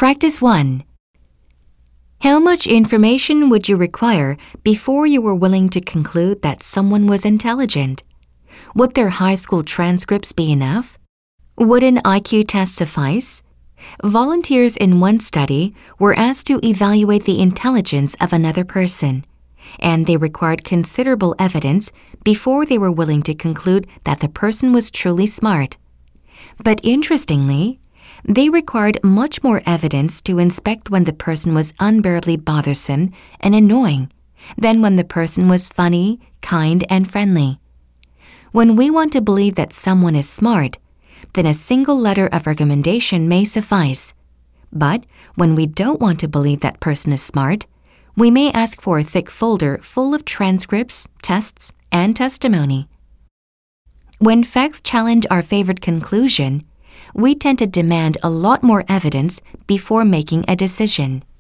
Practice 1. How much information would you require before you were willing to conclude that someone was intelligent? Would their high school transcripts be enough? Would an IQ test suffice? Volunteers in one study were asked to evaluate the intelligence of another person, and they required considerable evidence before they were willing to conclude that the person was truly smart. But interestingly, they required much more evidence to inspect when the person was unbearably bothersome and annoying than when the person was funny, kind, and friendly. When we want to believe that someone is smart, then a single letter of recommendation may suffice. But when we don't want to believe that person is smart, we may ask for a thick folder full of transcripts, tests, and testimony. When facts challenge our favored conclusion, we tend to demand a lot more evidence before making a decision.